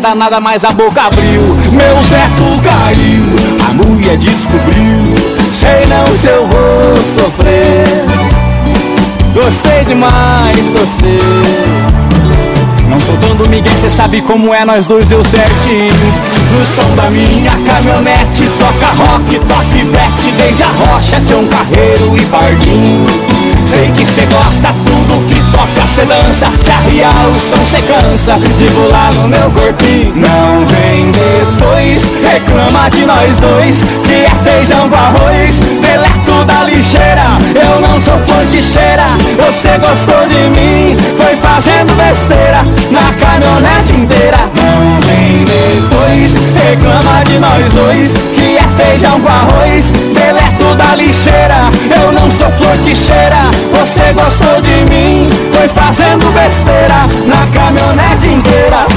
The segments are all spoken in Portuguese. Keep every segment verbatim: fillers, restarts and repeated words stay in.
danada, mas a boca abriu. Meu teto caiu, a mulher descobriu. Sei não se eu vou sofrer. Gostei demais de você. Não tô dando migué, cê sabe como é, nós dois deu certinho. No som da minha caminhonete toca rock, toque bet, desde a rocha, Tião Carreiro e Pardinho. Sei que cê gosta, tudo que toca cê dança. Se arriar o som cê cansa de pular no meu corpinho. Não vem depois, reclama de nós dois, que é feijão com arroz, deleto da lixeira. Eu não sou flor que cheira, você gostou de mim, foi fazendo besteira na caminhonete inteira. Não vem depois, reclama de nós dois, que é feijão com arroz, deleto da lixeira. Eu não sou flor que cheira, você gostou de mim, foi fazendo besteira na caminhonete inteira.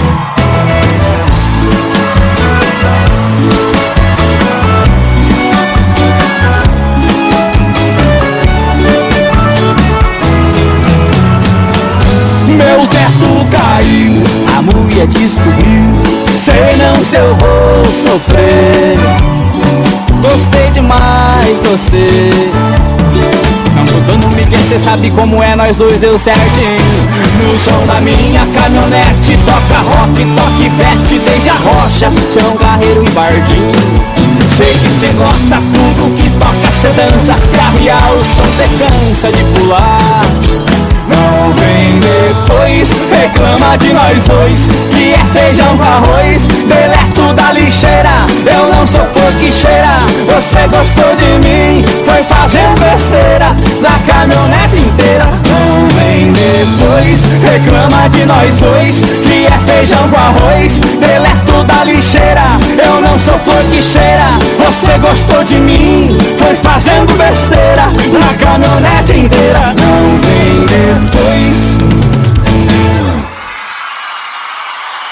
Meu teto caiu, a mulher descobriu. Sei não se eu vou sofrer. Gostei demais de você. Não tô dando migué, cê sabe como é, nós dois deu certinho. No som da minha caminhonete toca rock, toque bet, desde a rocha, Tião Carreiro e Pardinho. Sei que cê gosta, tudo que toca cê dança. Se arriar o som cê cansa de pular. Não vem depois, reclama de nós dois, que é feijão com arroz, deleto da lixeira. Eu não sou flor que cheira, você gostou de mim, foi fazendo besteira na caminhonete inteira. Não vem depois, reclama de nós dois, que é feijão com arroz, deleto da lixeira. Eu não sou flor que cheira, você gostou de mim, foi fazendo besteira na caminhonete inteira.